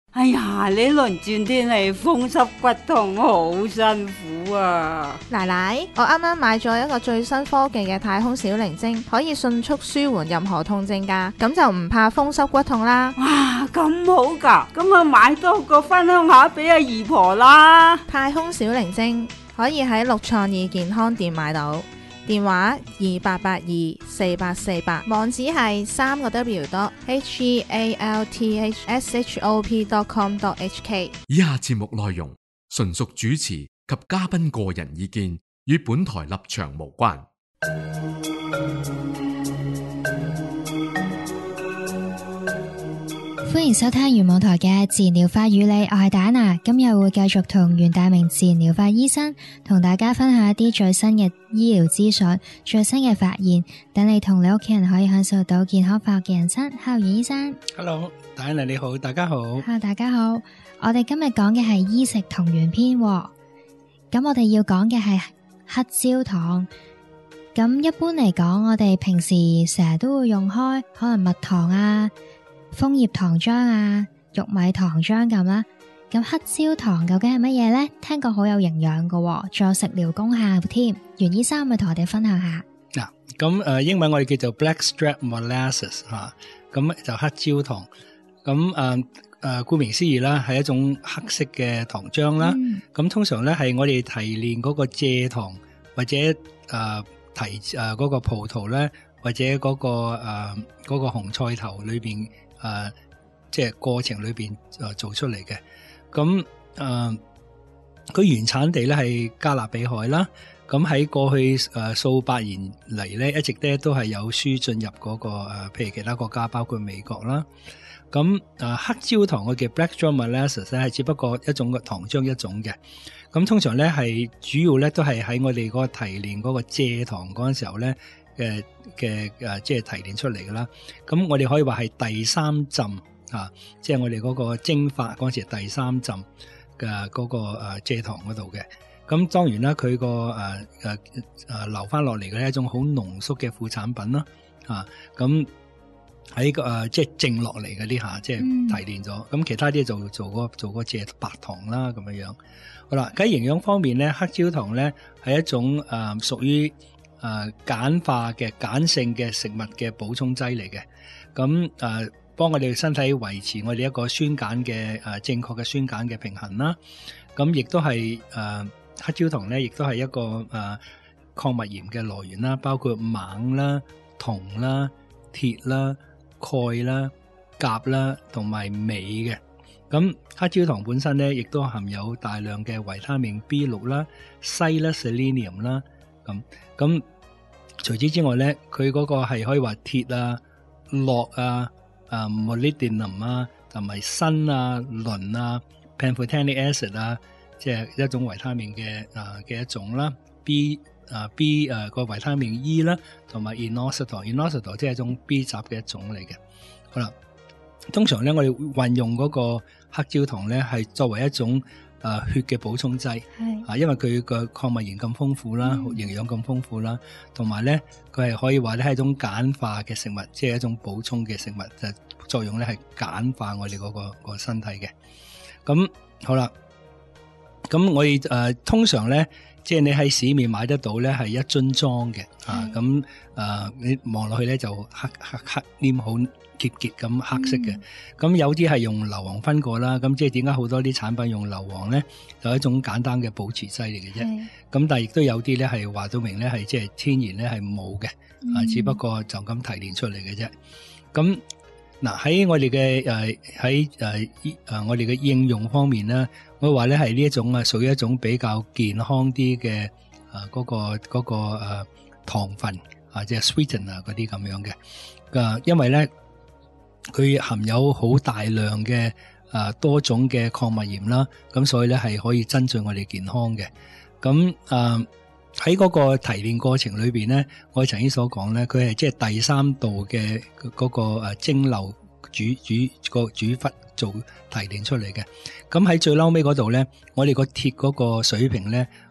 哎呀，呢輪轉天氣風濕骨痛好辛苦啊！ 奶奶，我啱啱買咗一個最新科技嘅太空小靈精，可以迅速舒緩任何痛症㗎，咁就唔怕風濕骨痛啦。 哇，咁好㗎，咁啊買多個分享下俾阿姨婆啦。 太空小靈精可以喺六創意健康店買到，電話28824848，網址係3個W.healthshop.com.hk。 以下節目內容純屬主持及嘉賓個人意見，與本台立場無關。 歡迎收聽原網台嘅自然療法與你，我係戴安娜，今日會繼續同袁大明自然療法醫生同大家分享一啲最新嘅醫療資訊、最新嘅發現，等你同你屋企人可以享受到健康快樂嘅人生。Hello，袁醫生。 Hello， 戴安娜你好，大家好。 Hello，大家好。我哋今日講嘅係醫食同源篇，咁我哋要講嘅係黑焦糖。咁一般嚟講，我哋平時成日都會用開，可能蜜糖啊、楓葉糖漿啊、玉米糖漿咁啦。咁黑焦糖究竟係乜嘢呢？聽講好有營養㗎，仲有食療功效添。袁醫生咪同我哋分享下。 嗱，咁英文我哋叫做 blackstrap molasses 吓，咁就黑焦糖。咁顧名思義啦，係一種黑色嘅糖漿啦。咁通常咧係我哋提煉嗰個蔗糖或者嗰個葡萄咧，或者嗰個紅菜頭裏邊即係過程裏邊做出嚟嘅。咁佢原產地咧係加勒比海啦。咁喺過去數百年嚟咧，一直咧都係有輸進入嗰個譬如其他國家，包括美國啦。咁黑焦糖我嘅 blackstrap molasses 咧係只不過一種嘅糖漿一種嘅。咁通常咧係主要咧都係喺我哋嗰個提煉嗰個蔗糖嗰陣時候咧即係提煉出嚟噶啦。咁我哋可以話係第三浸即係我哋嗰個蒸發嗰陣時第三浸嘅嗰個蔗糖嗰度嘅。咁當然啦，佢個留翻落嚟嘅一種好濃縮嘅副產品啦。咁喺即係剩落嚟嘅呢下，即係提煉咗。咁其他啲就做嗰蔗白糖啦，咁樣樣。好啦，喺營養方面咧，黑焦糖咧係一種屬於鹼化嘅鹼性嘅食物嘅補充劑嚟嘅。咁幫我哋身體維持我哋一個酸鹼嘅正確嘅酸鹼嘅平衡啦。咁亦都係黑焦糖咧，亦都係一個礦物鹽嘅來源啦，包括錳啦、銅啦、鐵啦、鈣啦、鉀啦同埋鎂嘅。咁黑焦糖本身咧，亦都含有大量嘅維他命 B6 啦、硒啦、selenium 啦。咁除此之外咧，佢嗰個係可以話鐵啊、鉻啊、molybdenum 啊，同埋鋅啊、磷啊、pantothenic acid 啊，即係一種維他命嘅一種啦。B 個維他命 E 啦，同埋 inositol 即係一種 B 集嘅一種嚟嘅。好啦，通常咧我哋運用嗰個黑焦糖咧係作為一種血嘅補充劑，因為佢個礦物鹽咁豐富啦，營養咁豐富啦，同埋咧佢係可以話咧係一種鹼化嘅食物，即係一種補充嘅食物，就作用咧係鹼化我哋嗰個身體嘅。咁好啦，咁我哋通常咧，即係你喺市面買得到咧係一樽裝嘅，咁你望落去咧就黑黏好結咁黑色嘅。咁有啲係用硫磺分過啦，咁即係點解好多啲產品用硫磺咧？就係一種簡單嘅保持劑嚟嘅啫。咁但係亦都有啲咧係話到明咧係即係天然咧係冇嘅，只不過就咁提煉出嚟嘅啫。咁嗱喺我哋嘅我哋嘅應用方面咧，我話咧係呢一種屬於一種比較健康啲嘅嗰個糖分即係 sweetener 嗰啲咁樣嘅。因為咧佢含有好大量嘅多種嘅礦物鹽啦，咁所以咧係可以增進我哋健康嘅。咁喺嗰個提煉過程裏邊咧，我曾經所講咧，佢係即係第三度嘅嗰個蒸餾煮法做提煉出嚟嘅。咁喺最嬲尾嗰度咧，我哋個鐵嗰個水平咧，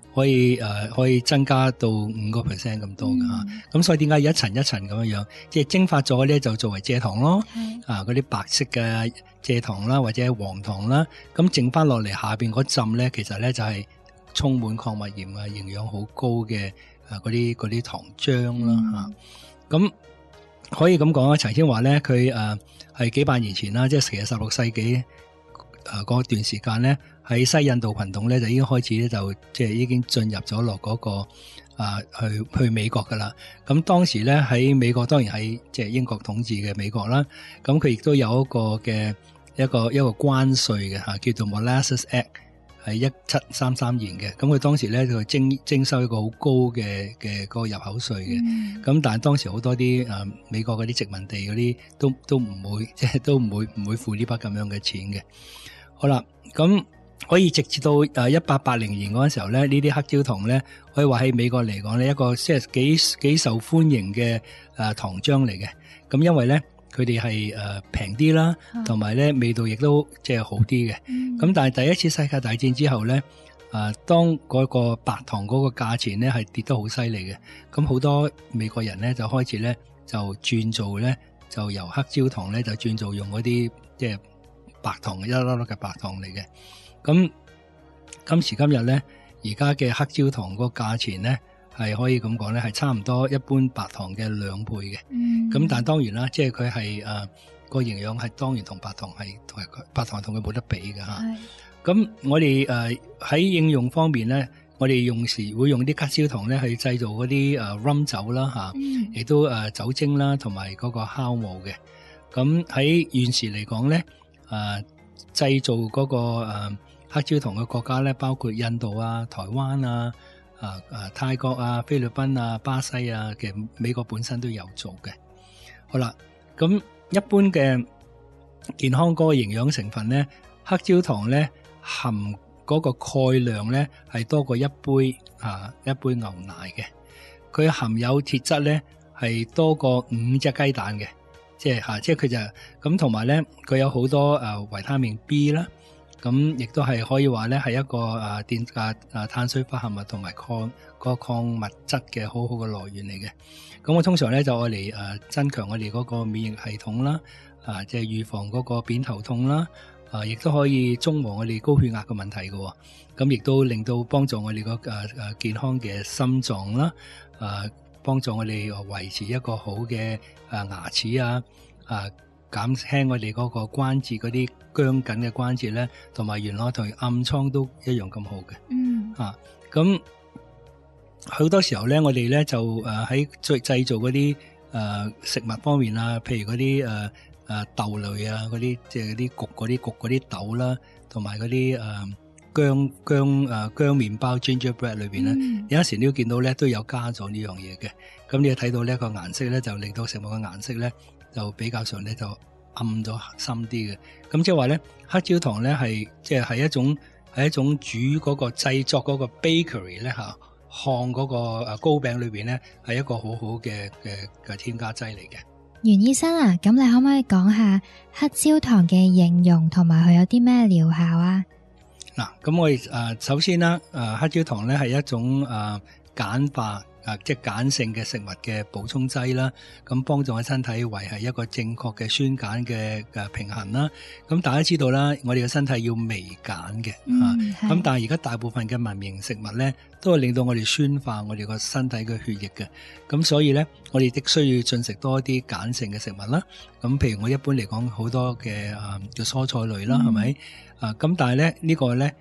可以增加到5%咁多嘅吓。咁所以點解要一層一層咁樣，即係蒸發咗咧就作為蔗糖咯，嗰啲白色嘅蔗糖啦或者黃糖啦，咁剩翻落嚟下邊嗰浸咧，其實咧就係充滿礦物鹽啊，營養好高嘅嗰啲糖漿啦吓。咁可以咁講啊，陳先話咧佢係幾百年前啦，即係其實16世紀嗰段時間咧，喺西印度群島咧就已經開始咧就即係已經進入咗落嗰個去美國噶啦。咁當時咧喺美國，當然喺即係英國統治嘅美國啦，咁佢亦都有一個關稅嘅吓，叫做 Molasses Act， 係1733年嘅。咁佢當時咧就徵收一個好高嘅嗰個入口稅嘅。咁但係當時好多啲美國嗰啲殖民地嗰啲都唔會即係都唔會付呢筆咁樣嘅錢嘅。好啦，咁可以直至到1880年嗰陣時候咧，呢啲黑焦糖咧可以話喺美國嚟講咧一個即係幾受歡迎嘅糖漿嚟嘅。咁因為咧佢哋係平啲啦，同埋咧味道亦都即係好啲嘅。咁但係第一次世界大戰之後咧，當嗰個白糖嗰個價錢咧係跌得好犀利嘅，咁好多美國人咧就開始咧就轉做咧就由黑焦糖咧就轉做用嗰啲即係白糖一粒粒嘅白糖嚟嘅。咁今時今日咧，而家嘅黑焦糖個價錢咧係可以咁講咧，係差唔多一般白糖嘅2倍嘅。咁但係當然啦，即係佢係個營養係當然同白糖同佢冇得比嘅吓。咁我哋喺應用方面咧，我哋會用啲黑焦糖咧去製造嗰啲rum 酒啦吓，亦都酒精啦同埋嗰個酵母嘅。咁喺現時嚟講咧，製造嗰個黑焦糖嘅國家咧，包括印度啊、台灣啊、泰國啊、菲律賓啊、巴西啊，其實美國本身都有做嘅。好啦，咁一般嘅健康嗰個營養成分咧，黑焦糖咧含嗰個鈣量咧係多過一杯牛奶嘅。佢含有鐵質咧係多過5隻雞蛋嘅，即係佢就咁，同埋咧佢有好多維他命 B 啦。咁亦都係可以話咧係一個碳水化合物同埋礦物質嘅好好嘅來源嚟嘅。咁我通常咧就愛嚟增強我哋嗰個免疫系統啦，即係預防嗰個扁頭痛啦，亦都可以中和我哋高血壓嘅問題嘅。咁亦都令到幫助我哋個健康嘅心臟啦，幫助我哋維持一個好嘅牙齒減輕我哋嗰個關節嗰啲僵緊嘅關節咧，同埋原來同暗瘡都一樣咁好嘅。咁好多時候咧，我哋咧就喺製造嗰啲食物方面啊，譬如嗰啲豆類啊，嗰啲即係嗰啲焗嗰啲豆啦，同埋嗰啲薑麵包 gingerbread 裏邊咧，有陣時你都見到咧都有加咗呢樣嘢嘅。咁你睇到呢個顏色咧，就令到食物嘅顏色咧就比較上咧就暗咗深啲嘅。咁即係話咧，黑焦糖咧係一種煮嗰個製作嗰個 bakery 咧烘嗰個糕餅裏邊咧係一個好好嘅添加劑嚟嘅。 袁醫生啊，咁你可唔可以講下黑焦糖嘅應用同埋佢有啲咩療效啊？ 嗱，咁我哋首先啦，黑焦糖咧係一種鹼化即係鹼性嘅食物嘅補充劑啦，咁幫助我身體維係一個正確嘅酸鹼嘅平衡啦。咁大家知道啦，我哋嘅身體要微鹼嘅，咁但係而家大部分嘅文明食物咧，都係令到我哋酸化我哋個身體嘅血液嘅。咁所以咧，我哋亦需要進食多啲鹼性嘅食物啦。咁譬如我一般嚟講，好多嘅蔬菜類啦，係咪？咁但係咧呢個咧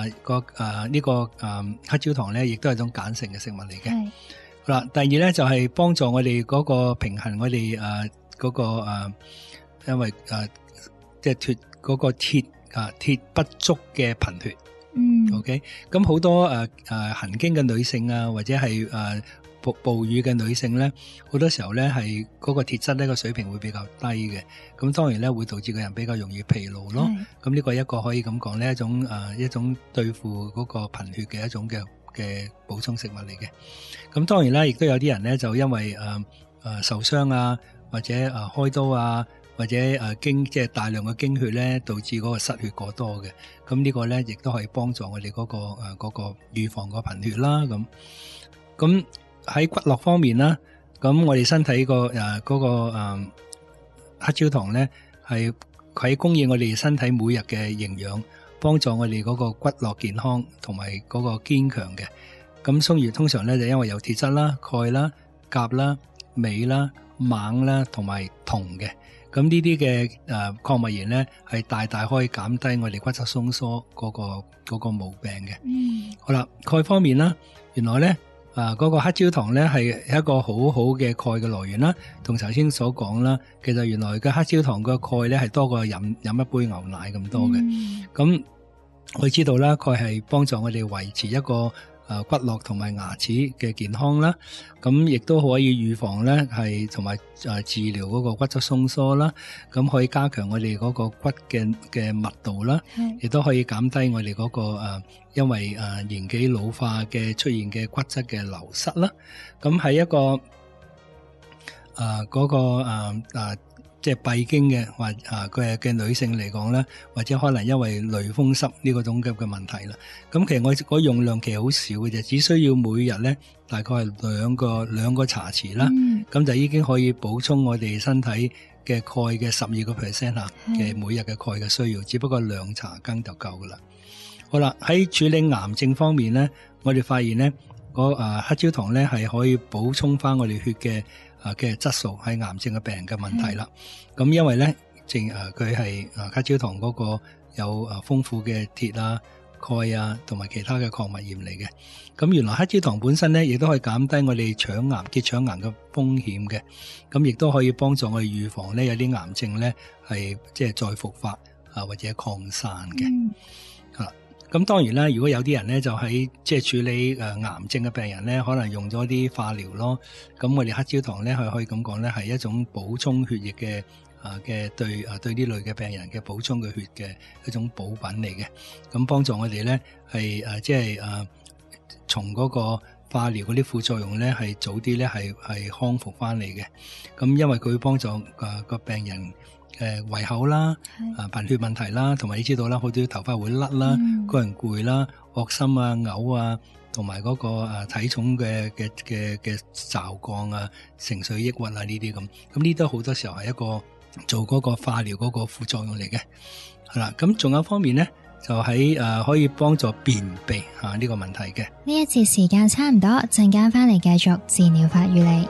黑焦糖咧，亦都係一種鹼性嘅食物嚟嘅。好啦，第二咧就係幫助我哋嗰個平衡我哋嗰個因為即係脫嗰個鐵不足嘅貧血。OK， 咁好多行經嘅女性啊，或者係哺乳嘅女性咧，好多時候咧係嗰個鐵質呢個水平會比較低嘅，咁當然咧會導致個人比較容易疲勞咯。咁呢個一個可以咁講呢一種對付嗰個貧血嘅一種嘅補充食物嚟嘅。咁當然啦，亦都有啲人咧就因為受傷啊，或者開刀啊， 或者即係大量嘅經血咧，導致嗰個失血過多嘅。咁呢個咧亦都可以幫助我哋嗰個預防個貧血啦。咁喺骨骼方面啦，咁我哋身體嗰個黑焦糖咧係喺供應我哋身體每日嘅營養，幫助我哋嗰個骨骼健康同埋嗰個堅強嘅。咁鬆魚通常咧就因為有鐵質啦、鈣啦、鉀啦、鎂啦、錳啦同埋銅嘅。咁呢啲嘅礦物鹽咧係大大可以減低我哋骨質鬆疏嗰個毛病嘅。好啦，鈣方面啦，原來咧嗰個黑焦糖咧係一個好好嘅鈣嘅來源啦。同頭先所講啦，其實原來嘅黑焦糖嘅鈣咧係多過飲一杯牛奶咁多嘅。咁我知道啦，鈣係幫助我哋維持一個骨骼同埋牙齒嘅健康啦，咁亦都可以預防咧係同埋治療嗰個骨質鬆疏啦，咁可以加強我哋嗰個骨嘅密度啦，亦都可以減低我哋嗰個因為年紀老化嘅出現嘅骨質嘅流失啦。咁喺一個即係閉經嘅或嘅女性嚟講咧，或者可能因為類風濕呢個種嘅問題啦。咁其實我用量其實好少嘅啫，只需要每日咧大概係兩個茶匙啦，咁就已經可以補充我哋身體嘅鈣嘅12% 嘅每日嘅鈣嘅需要，只不過2茶羹就夠噶啦。好啦，喺處理癌症方面咧，我哋發現咧黑焦糖咧係可以補充翻我哋血嘅質素喺癌症嘅病人嘅問題啦。咁因為咧，佢係黑焦糖嗰個有豐富嘅鐵啊、鈣啊同埋其他嘅礦物鹽嚟嘅。咁原來黑焦糖本身咧，亦都可以減低我哋結腸癌嘅風險嘅。咁亦都可以幫助我哋預防咧有啲癌症咧係即係再復發或者擴散嘅。咁當然啦，如果有啲人咧就喺即係處理癌症嘅病人咧，可能用咗啲化療咯。咁我哋黑焦糖咧係可以咁講咧，係一種補充血液嘅對呢類嘅病人嘅補充嘅血嘅一種補品嚟嘅。咁幫助我哋咧係即係從嗰個化療嗰啲副作用咧係早啲咧係康復翻嚟嘅。咁因為佢會幫助個病人胃口啦、貧血問題啦，同埋你知道啦，好多頭髮會甩啦、個人攰啦、惡心啊、嘔啊，同埋嗰個體重嘅驟降啊、情緒抑鬱啊呢啲咁，咁呢都好多時候係一個做嗰個化療嗰個副作用嚟嘅。係啦，咁仲有方面咧，就喺可以幫助便秘呢個問題嘅。 呢一節時間差唔多，陣間翻嚟繼續治療法與你。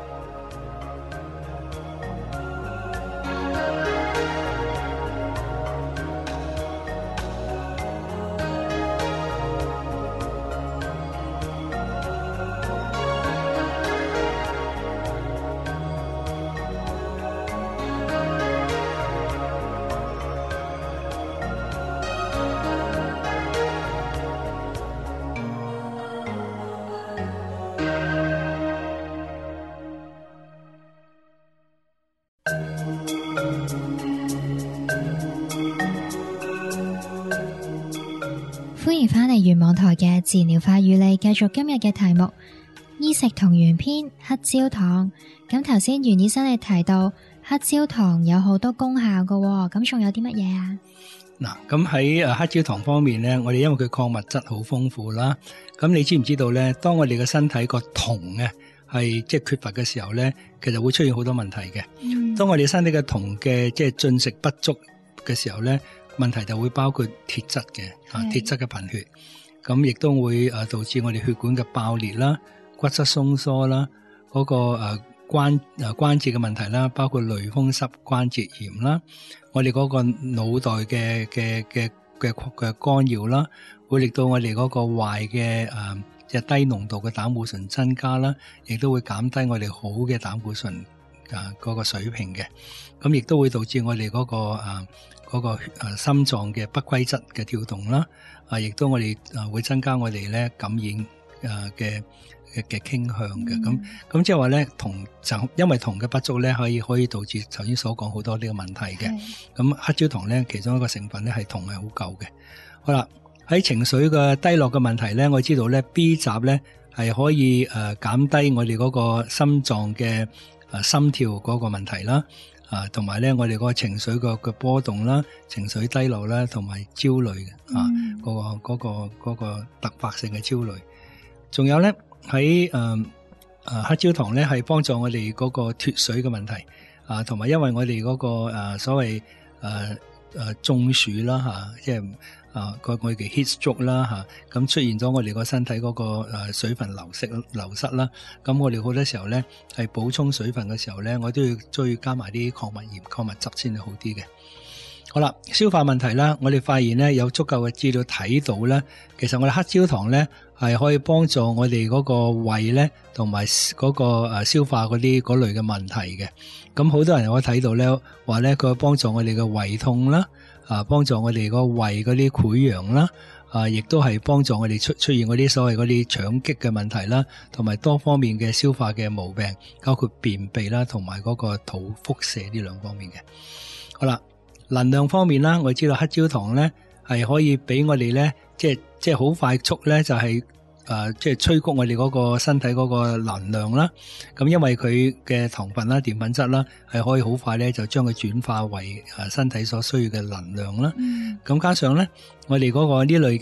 歡迎返嚟原網台嘅治療法與你，繼續今日嘅題目醫食同源篇黑焦糖。咁頭先袁醫生你提到黑焦糖有好多功效㗎，咁仲有啲乜嘢啊？ 嗱，咁喺黑焦糖方面咧，我哋因為佢礦物質好豐富啦，咁你知唔知道咧？當我哋嘅身體個銅嘅係即係缺乏嘅時候咧，其實會出現好多問題嘅。當我哋身體嘅銅嘅即係進食不足嘅時候咧，問題就會包括鐵質嘅鐵質嘅貧血，咁亦都會導致我哋血管嘅爆裂啦、骨質鬆疏啦、嗰個關節嘅問題啦，包括類風濕關節炎啦，我哋嗰個腦袋嘅干擾啦，會令到我哋嗰個壞嘅即係低濃度嘅膽固醇增加啦，亦都會減低我哋好嘅膽固醇嗰個水平嘅，咁亦都會導致我哋嗰個心臟嘅不規則嘅跳動啦，亦都我哋會增加我哋咧感染嘅傾向嘅，咁即係話咧銅就因為銅嘅不足咧，可以導致頭先所講好多呢個問題嘅。咁黑焦糖咧其中一個成分咧係銅係好夠嘅。好啦，喺情緒嘅低落嘅問題咧，我知道咧 B 集咧係可以減低我哋嗰個心臟嘅心跳嗰個問題啦， 同埋咧我哋嗰個情緒嘅波動啦，情緒低落啦，同埋焦慮嗰個突發性嘅焦慮。仲有咧喺黑焦糖咧係幫助我哋嗰個脫水嘅問題同埋因為我哋嗰個所謂中暑啦即係我哋嘅 heat stroke 啦咁出現咗我哋個身體嗰個水分流失啦，咁我哋好多時候咧係補充水分嘅時候咧，我都要加埋啲礦物鹽、礦物質先係好啲嘅。好啦，消化問題啦，我哋發現咧有足夠嘅資料睇到咧，其實我哋黑焦糖咧係可以幫助我哋嗰個胃咧同埋嗰個消化嗰類嘅問題嘅。咁好多人我睇到咧話咧佢幫助我哋嘅胃痛啦，幫助我哋個胃嗰啲潰瘍啦，亦都係幫助我哋出現嗰啲所謂嗰啲腸激嘅問題啦，同埋多方面嘅消化嘅毛病，包括便秘啦，同埋嗰個肚腹瀉呢兩方面嘅。好啦。能量方面啦，我知道黑焦糖咧係可以俾我哋咧，即係好快速咧，就係即係催谷我哋嗰個身體嗰個能量啦。咁因為佢嘅糖分啦、澱粉質啦，係可以好快咧就將佢轉化為身體所需要嘅能量啦。咁加上咧，我哋嗰個呢類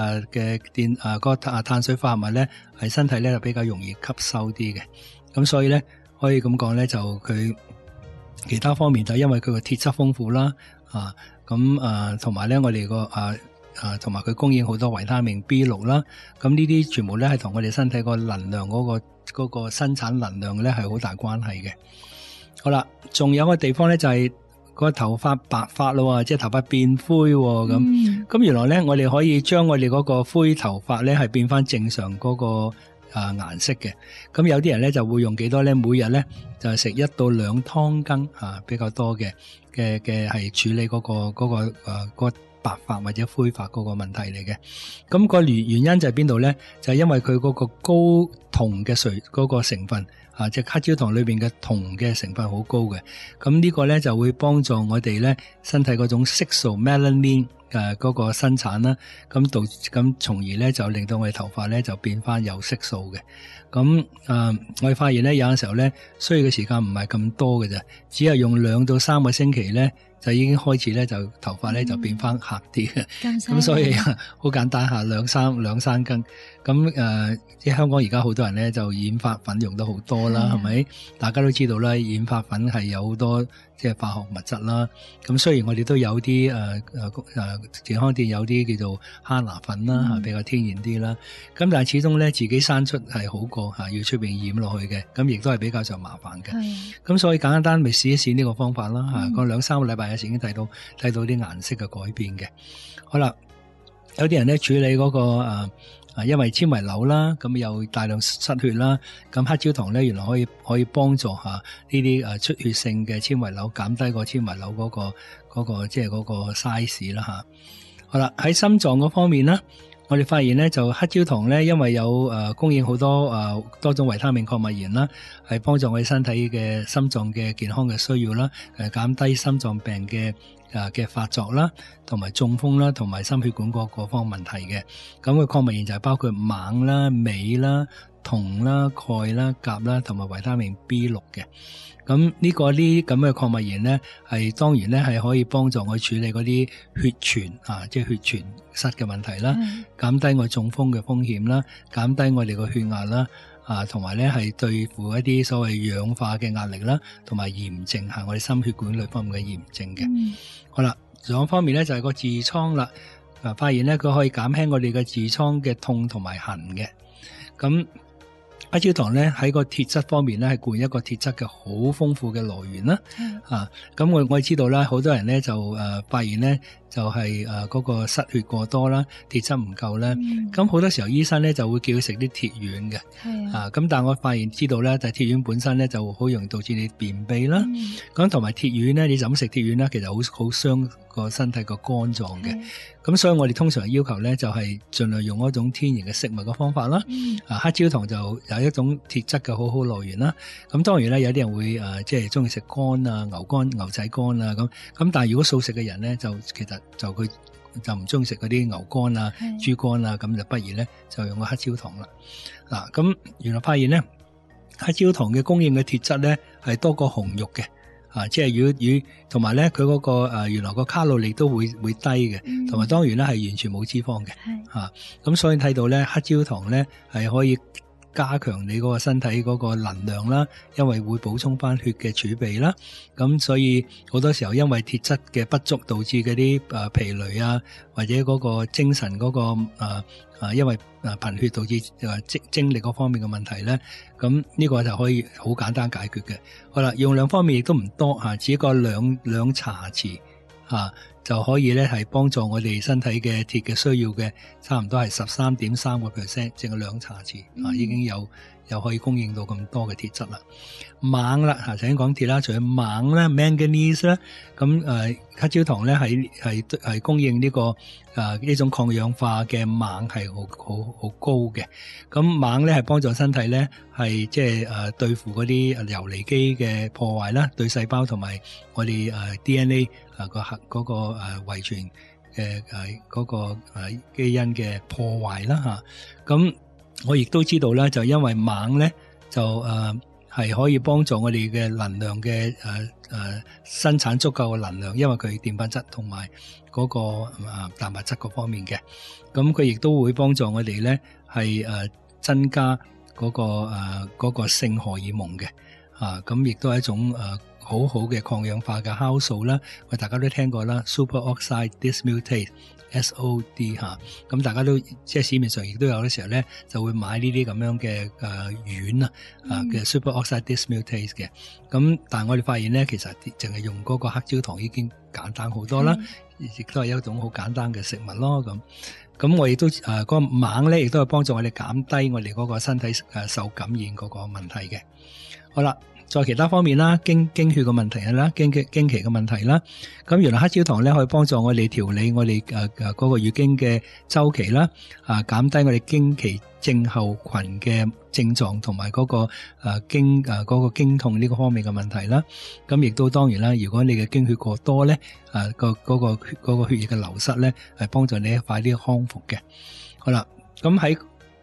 嘅碳水化合物咧，係身體咧就比較容易吸收啲嘅。咁所以咧可以咁講咧，就佢。其他方面就因為佢個鐵質豐富啦，同埋咧我哋個同埋佢供應好多維他命 B6 啦，咁呢啲全部咧係同我哋身體個能量嗰個生產能量咧係好大關係嘅。好啦，仲有個地方咧就係個頭髮白髮咯，即係頭髮變灰咁原來咧我哋可以將我哋嗰個灰頭髮咧係變翻正常嗰個顏色嘅。咁有啲人咧就會用幾多咧？每日咧就食1到2湯羹比較多嘅係處理嗰個白髮或者灰髮嗰個問題嚟嘅。咁個原因就係邊度咧？就係因為佢嗰個高銅嘅嗰個成分即係黑焦糖裏邊嘅銅嘅成分好高嘅。咁呢個咧就會幫助我哋咧身體嗰種色素 melanin 嗰個生產啦，咁從而咧就令到我哋頭髮咧就變翻有色素嘅。咁我哋發現咧有陣時候咧需要嘅時間唔係咁多嘅啫，只係用2到3個星期咧就已經開始咧就頭髮咧就變翻黑啲嘅。咁所以好簡單下兩三根。咁即係香港而家好多人咧就染髮粉用得好多啦，係咪？大家都知道啦，染髮粉係有好多即係化學物質啦。咁雖然我哋都有啲健康店有啲叫做哈拿粉啦，比較天然啲啦。咁但係始終咧自己生出係好過要出邊染落去嘅，咁亦都係比較上麻煩嘅。咁所以簡單咪試一試呢個方法啦。個2-3個禮拜有時已經睇到啲顏色嘅改變嘅。好啦，有啲人咧處理嗰個因為纖維瘤啦，咁又大量失血啦，咁黑焦糖咧原來可以幫助呢啲出血性嘅纖維瘤，減低個纖維瘤嗰個即係嗰個 size 啦。好啦，喺心臟嗰方面啦，我哋發現咧就黑焦糖咧，因為有供應好多多種維他命、礦物鹽啦，係幫助我哋身體嘅心臟嘅健康嘅需要啦，減低心臟病嘅發作啦，同埋中風啦，同埋心血管各方問題嘅。咁個礦物鹽就係包括錳啦、鎂啦、銅啦、鈣啦、鉀啦，同埋維他命 B6 嘅。咁呢啲咁嘅礦物鹽咧，係當然咧係可以幫助我處理嗰啲血栓即係血栓塞嘅問題啦，減低我中風嘅風險啦，減低我哋個血壓啦。同埋咧係對付一啲所謂氧化嘅壓力啦，同埋炎症我哋心血管類方面嘅炎症嘅。好啦，仲有方面咧就係個痔瘡啦，發現咧佢可以減輕我哋嘅痔瘡嘅痛同埋痕嘅。咁黑焦糖咧喺個鐵質方面咧係固然一個鐵質嘅好豐富嘅來源啦。咁我知道啦，好多人咧就發現咧就係嗰個失血過多啦，鐵質唔夠啦。咁好多時候醫生咧就會叫佢食啲鐵丸嘅。咁但係我發現知道咧，就係鐵丸本身咧就好容易導致你便秘啦。咁同埋鐵丸咧，你就咁食鐵丸咧，其實好傷個身體個肝臟嘅。咁所以我哋通常要求咧就係盡量用一種天然嘅食物嘅方法啦。黑焦糖就有一種鐵質嘅好來源啦。咁當然咧有啲人會即係中意食肝啊、牛仔肝啊咁。咁但係如果素食嘅人咧，就其實就佢就唔中意食嗰啲牛肝啊、豬肝啊，咁就不如咧就用個黑焦糖啦。咁原來發現咧黑焦糖嘅供應嘅鐵質咧係多過紅肉嘅。 即係如果同埋咧佢嗰個原來個卡路里都會低嘅，同埋當然咧係完全冇脂肪嘅，咁所以睇到咧黑焦糖咧係可以加強你嗰個身體嗰個能量啦，因為會補充翻血嘅儲備啦。咁所以好多時候因為鐵質嘅不足導致嗰啲疲累啊，或者嗰個精神嗰個因為貧血導致精力嗰方面嘅問題咧，咁呢個就可以好簡單解決嘅。好啦，用量方面亦都唔多只個兩茶匙就可以咧係幫助我哋身體嘅鐵嘅需要嘅，差唔多係 13.3%， 淨係2茶匙已經又可以供應到咁多嘅鐵質啦。錳啦，頭先講鐵啦，除咗錳咧 manganese 啦，咁黑焦糖咧係供應呢個呢種抗氧化嘅錳係好高嘅。咁錳咧係幫助身體咧係即係對付嗰啲游離基嘅破壞啦，對細胞同埋我哋DNA 嗰個遺傳嘅嗰個基因嘅破壞啦吓。咁我亦都知道咧，就因為錳咧就係可以幫助我哋嘅能量嘅生產足夠嘅能量，因為佢澱粉質同埋嗰個蛋白質嗰方面嘅。咁佢亦都會幫助我哋咧係增加嗰個性荷爾蒙嘅咁亦都係一種好好嘅抗氧化嘅酵素啦。我大家都聽過啦 ，superoxide dismutase SOD 咁大家都即係市面上亦都有嘅時候咧，就會買呢啲咁樣嘅丸嘅 superoxide dismutase 嘅。咁但係我哋發現咧，其實淨係用嗰個黑焦糖已經簡單好多啦，亦都係一種好簡單嘅食物咯。咁我亦都嗰個錳咧，亦都係幫助我哋減低我哋嗰個身體受感染嗰個問題嘅。好啦。在其他方面啦，經血嘅問題啦，經期嘅問題啦，咁原來黑焦糖咧可以幫助我哋調理我哋嗰個月經嘅周期啦，減低我哋經期症候群嘅症狀同埋嗰個嗰個經痛呢個方面嘅問題啦。咁亦都當然啦，如果你嘅經血過多咧，嗰個血液嘅流失咧，係幫助你快啲康復嘅。好啦，咁喺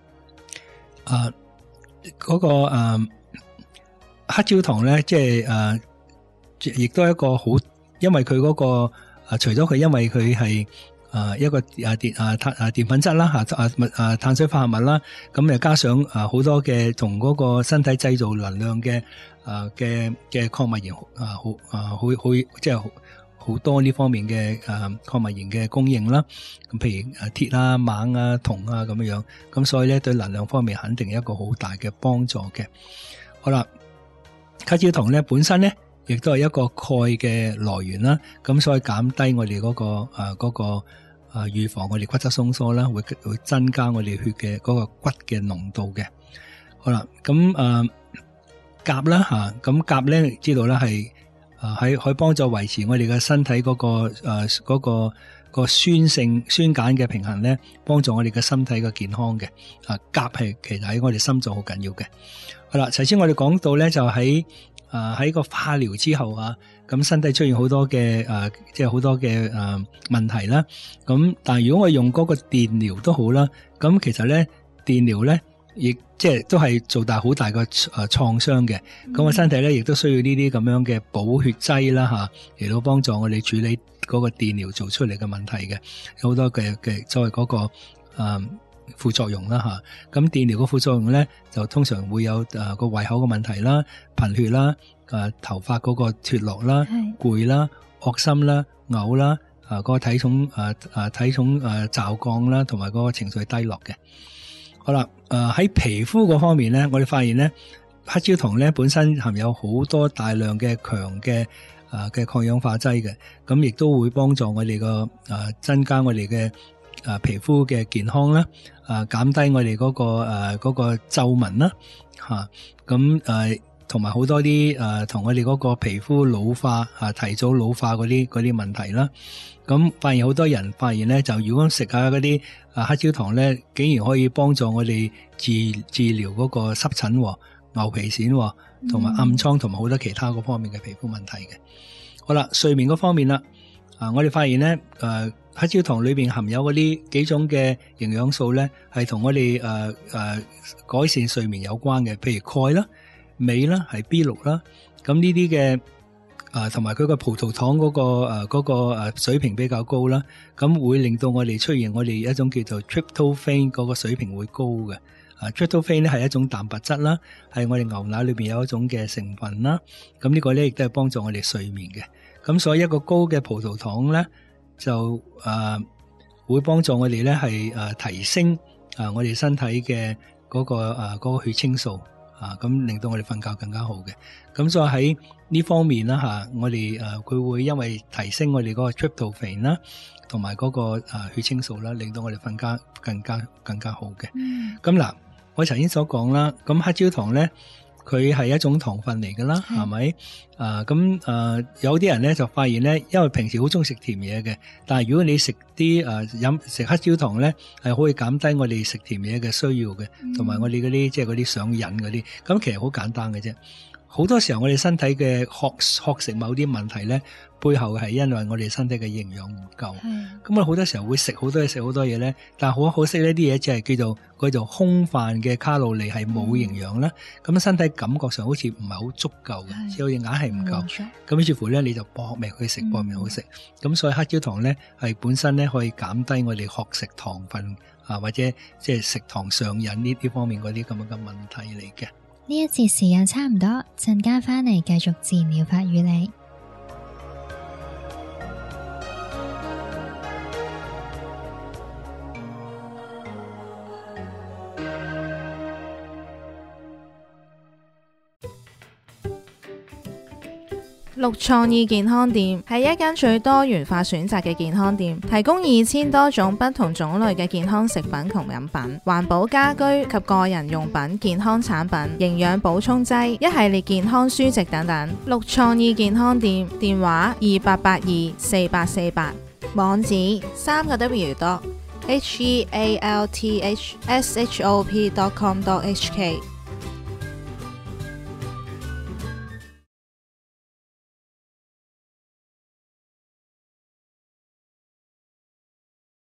嗰個黑焦糖咧，即係亦都係一個好，因為佢嗰個除咗佢因為佢係一個澱粉質啦碳水化合物啦，咁又加上好多嘅同嗰個身體製造能量嘅礦物鹽好即係好多呢方面嘅礦物鹽嘅供應啦。咁譬如鐵啊、錳啊、銅啊咁樣，咁所以咧對能量方面肯定有一個好大嘅幫助嘅。好啦。黑焦糖咧本身咧，亦都係一個鈣嘅來源啦，咁所以減低我哋嗰個預防我哋骨質鬆疏啦，會增加我哋血嘅嗰個骨嘅濃度嘅。好啦，咁鉀啦吓，咁鉀咧知道咧係可以幫助維持我哋嘅身體嗰個酸鹼嘅平衡咧，幫助我哋嘅身體嘅健康嘅。鉀係其實喺我哋心臟好緊要嘅。好啦，頭先我哋講到咧，就喺個化療之後咁身體出現好多嘅即係好多嘅問題啦。咁但係如果我用嗰個電療都好啦，咁其實咧電療咧亦即係都係做大好大個創傷嘅。咁個身體咧亦都需要呢啲咁樣嘅補血劑啦嚟到幫助我哋處理嗰個電療做出嚟嘅問題嘅，有好多嘅作為嗰個副作用啦咁電療嘅副作用咧就通常會有個胃口嘅問題啦、貧血啦、頭髮嗰個脫落啦、攰啦、噁心啦、嘔啦、嗰個體重驟降啦，同埋嗰個情緒低落嘅。好啦，喺皮膚嗰方面咧，我哋發現咧黑焦糖咧本身含有好多大量嘅強嘅抗氧化劑嘅，咁亦都會幫助我哋增加我哋嘅皮膚嘅健康啦，減低我哋嗰個皺紋啦，咁同埋好多啲同我哋嗰個皮膚老化提早老化嗰啲問題啦。咁發現好多人發現咧，就如果食下嗰啲黑焦糖咧，竟然可以幫助我哋治療嗰個濕疹、牛皮癬同埋暗瘡同埋好多其他嗰方面嘅皮膚問題嘅。好啦，睡眠嗰方面啦，我哋發現咧黑焦糖裏邊含有嗰啲幾種嘅營養素咧，係同我哋改善睡眠有關嘅，譬如鈣啦、鎂啦、係 B6啦，咁呢啲嘅同埋佢個葡萄糖嗰個水平比較高啦，咁會令到我哋出現我哋一種叫做 tryptophan 嗰個水平會高嘅。tryptophan 咧係一種蛋白質啦，係我哋牛奶裏邊有一種嘅成分啦。咁呢個咧亦都係幫助我哋睡眠嘅。咁所以一個高嘅葡萄糖咧就會幫助我哋咧係提升我哋身體嘅嗰個血清素。咁令到我哋瞓覺更加好嘅，咁所以喺呢方面啦吓，我哋佢會因為提升我哋嗰個 tryptophan 啦，同埋嗰個血清素啦，令到我哋瞓覺更加好嘅。咁嗱，我頭先所講啦，咁黑焦糖咧，佢係一種糖分嚟噶啦，係咪？有啲人咧就發現咧，因為平時好中意食甜嘢嘅，但係如果你食啲食黑焦糖咧，係可以減低我哋食甜嘢嘅需要嘅，同埋我哋嗰啲即係嗰啲上癮嗰啲，咁其實好簡單嘅啫。好多時候我哋身體嘅渴食某啲問題咧，背後係因為我哋身體嘅營養唔夠。咁我好多時候會食好多嘢咧，但係好可惜呢啲嘢只係叫做空泛嘅卡路里，係冇營養啦。咁身體感覺上好似唔係好足夠嘅，只好似硬係唔夠。咁於是乎咧，你就搏命去食，搏命去食。咁所以黑焦糖咧係本身咧可以減低我哋渴食糖分或者即係食糖上癮呢啲方面嗰啲咁樣嘅問題嚟嘅。 呢一節時間差唔多，陣間返嚟繼續自然療法與你。 綠創意健康店係一間最多元化選擇嘅健康店，提供2000多種不同種類嘅健康食品同飲品、環保家居及個人用品、健康產品、營養補充劑、一系列健康書籍等等。綠創意健康店電話28824848，網址3w.healthshop.com.hk。